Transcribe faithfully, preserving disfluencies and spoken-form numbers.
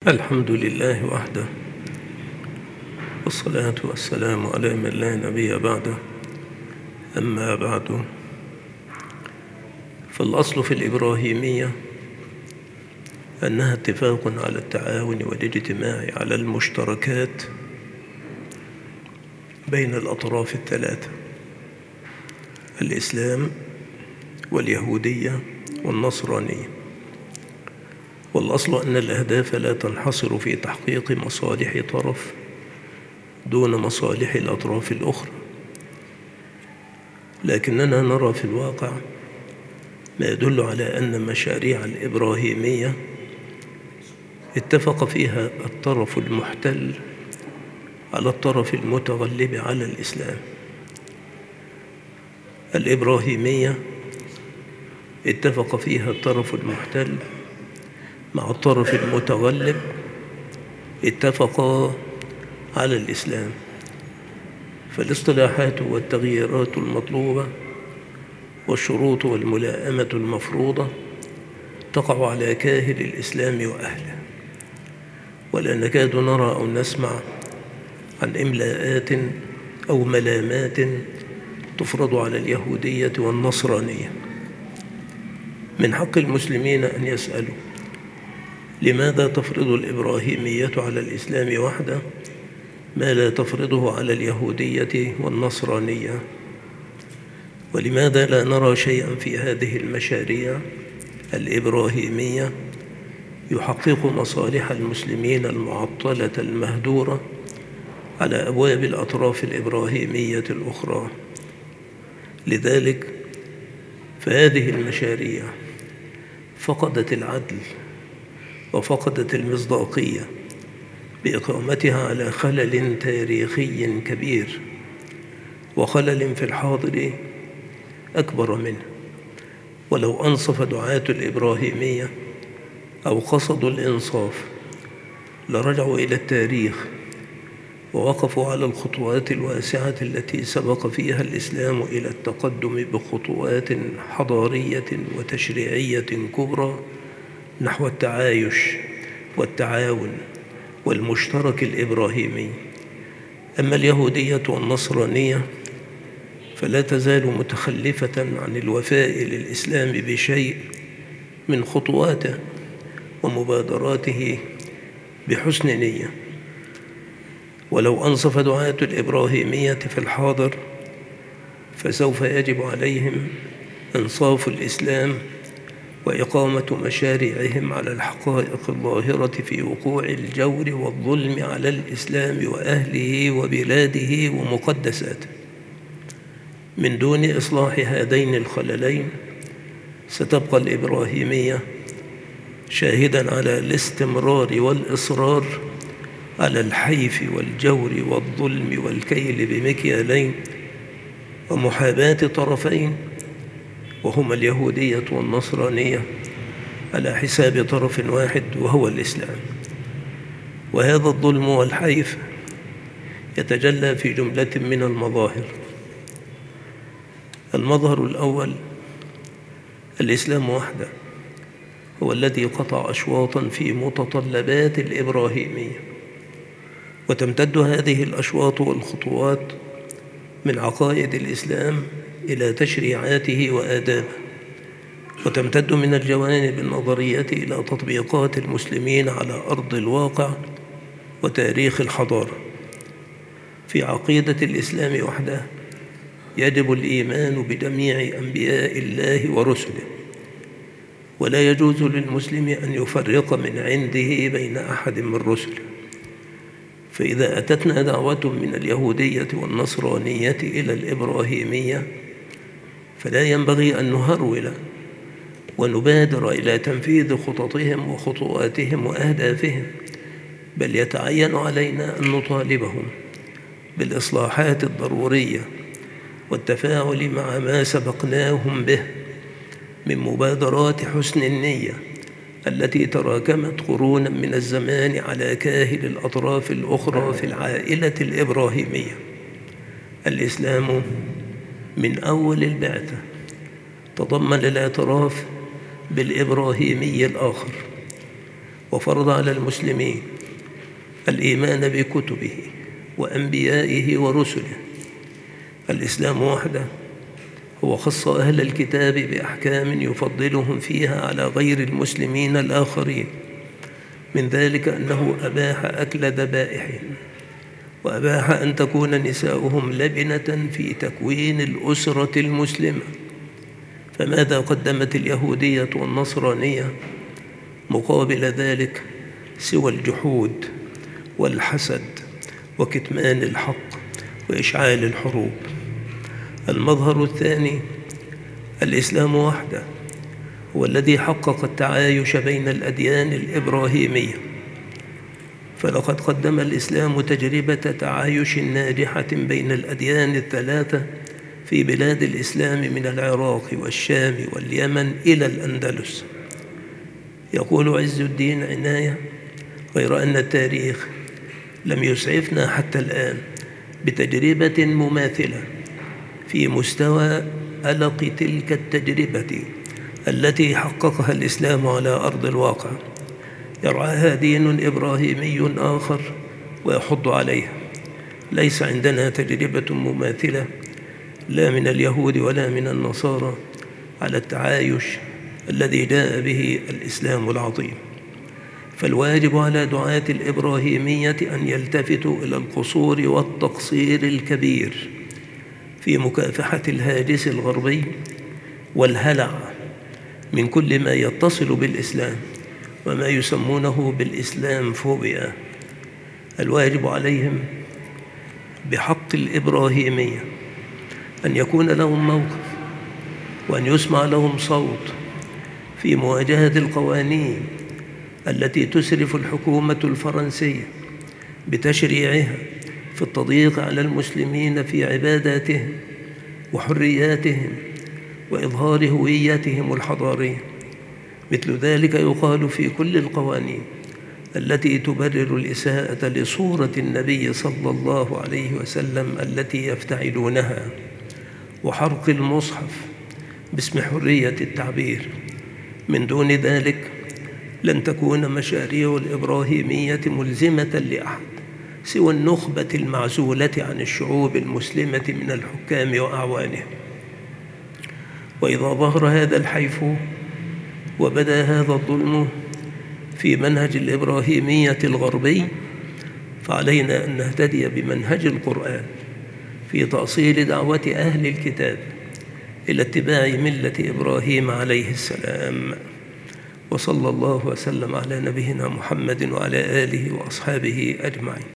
الحمد لله وحده، والصلاة والسلام على من لا نبي بعده. أما بعد، فالأصل في الإبراهيمية أنها اتفاق على التعاون والاجتماع على المشتركات بين الأطراف الثلاثة: الإسلام واليهودية والنصرانية. والأصل أن الأهداف لا تنحصر في تحقيق مصالح طرف دون مصالح الأطراف الأخرى، لكننا نرى في الواقع ما يدل على أن المشاريع الإبراهيمية اتفق فيها الطرف المحتل على الطرف المتغلب على الإسلام. الإبراهيمية اتفق فيها الطرف المحتل مع الطرف المتغلب، اتفقا على الإسلام. فالاصطلاحات والتغييرات المطلوبة والشروط والملائمة المفروضة تقع على كاهل الإسلام وأهله، ولا نكاد نرى أو نسمع عن إملاءات أو ملامات تفرض على اليهودية والنصرانية. من حق المسلمين أن يسألوا: لماذا تفرض الإبراهيمية على الإسلام وحده ما لا تفرضه على اليهودية والنصرانية؟ ولماذا لا نرى شيئا في هذه المشاريع الإبراهيمية يحقق مصالح المسلمين المعطلة المهدورة على أبواب الأطراف الإبراهيمية الأخرى؟ لذلك فهذه المشاريع فقدت العدل وفقدت المصداقية بإقامتها على خلل تاريخي كبير، وخلل في الحاضر أكبر منه. ولو أنصف دعاة الإبراهيمية أو قصدوا الإنصاف لرجعوا إلى التاريخ ووقفوا على الخطوات الواسعة التي سبق فيها الإسلام إلى التقدم بخطوات حضارية وتشريعية كبرى نحو التعايش والتعاون والمشترك الإبراهيمي. أما اليهودية والنصرانية فلا تزال متخلفة عن الوفاء للإسلام بشيء من خطواته ومبادراته بحسن نية. ولو أنصف دعاة الإبراهيمية في الحاضر فسوف يجب عليهم إنصاف الإسلام وإقامة مشاريعهم على الحقائق الظاهرة في وقوع الجور والظلم على الإسلام وأهله وبلاده ومقدساته. من دون إصلاح هذين الخللين ستبقى الإبراهيمية شاهداً على الاستمرار والإصرار على الحيف والجور والظلم والكيل بمكيالين ومحاباة طرفين، وهما اليهودية والنصرانية، على حساب طرف واحد وهو الإسلام. وهذا الظلم والحيف يتجلى في جملة من المظاهر. المظهر الأول: الإسلام وحده هو الذي قطع أشواطاً في متطلبات الإبراهيمية، وتمتد هذه الأشواط والخطوات من عقائد الإسلام إلى تشريعاته وآدابه، وتمتد من الجوانب النظرية إلى تطبيقات المسلمين على أرض الواقع وتاريخ الحضارة. في عقيدة الإسلام وحده يجب الإيمان بجميع أنبياء الله ورسله، ولا يجوز للمسلم أن يفرق من عنده بين أحد من رسله. فإذا أتتنا دعوة من اليهودية والنصرانية إلى الإبراهيمية فلا ينبغي أن نهرول ونبادر إلى تنفيذ خططهم وخطواتهم وأهدافهم، بل يتعين علينا أن نطالبهم بالإصلاحات الضرورية والتفاعل مع ما سبقناهم به من مبادرات حسن النية التي تراكمت قرونا من الزمان على كاهل الأطراف الأخرى في العائلة الإبراهيمية. الإسلام من أول البعثة تضمن الاعتراف بالإبراهيمي الآخر، وفرض على المسلمين الإيمان بكتبه وأنبيائه ورسله. الإسلام وحده هو خص أهل الكتاب بأحكام يفضلهم فيها على غير المسلمين الآخرين، من ذلك أنه أباح أكل ذبائحهم، وأباح أن تكون نساؤهم لبنة في تكوين الأسرة المسلمة. فماذا قدمت اليهودية والنصرانية مقابل ذلك سوى الجحود والحسد وكتمان الحق وإشعال الحروب؟ المظهر الثاني: الإسلام وحده هو الذي حقق التعايش بين الأديان الإبراهيمية، فلقد قدم الإسلام تجربة تعايش ناجحة بين الأديان الثلاثة في بلاد الإسلام من العراق والشام واليمن إلى الأندلس. يقول عز الدين عناية: غير أن التاريخ لم يسعفنا حتى الآن بتجربة مماثلة في مستوى ألق تلك التجربة التي حققها الإسلام على أرض الواقع، يرعاها دين إبراهيمي آخر ويحض عليها. ليس عندنا تجربة مماثلة لا من اليهود ولا من النصارى على التعايش الذي جاء به الإسلام العظيم. فالواجب على دعاة الإبراهيمية أن يلتفتوا إلى القصور والتقصير الكبير في مكافحة الهاجس الغربي والهلع من كل ما يتصل بالإسلام وما يسمونه بالإسلام فوبيا. الواجب عليهم بحق الإبراهيمية أن يكون لهم موقف وأن يسمع لهم صوت في مواجهة القوانين التي تسرف الحكومة الفرنسية بتشريعها في التضييق على المسلمين في عباداتهم وحرياتهم وإظهار هويتهم الحضارية. مثل ذلك يقال في كل القوانين التي تبرر الإساءة لصورة النبي صلى الله عليه وسلم التي يفتعلونها، وحرق المصحف باسم حرية التعبير. من دون ذلك لن تكون مشاريع الإبراهيمية ملزمة لأحد سوى النخبة المعزولة عن الشعوب المسلمة من الحكام وأعوانهم. وإذا ظهر هذا الحيف وبدا هذا الظلم في منهج الإبراهيمية الغربي، فعلينا أن نهتدي بمنهج القرآن في تأصيل دعوة أهل الكتاب إلى اتباع ملة إبراهيم عليه السلام. وصلى الله وسلم على نبينا محمد وعلى آله وأصحابه أجمعين.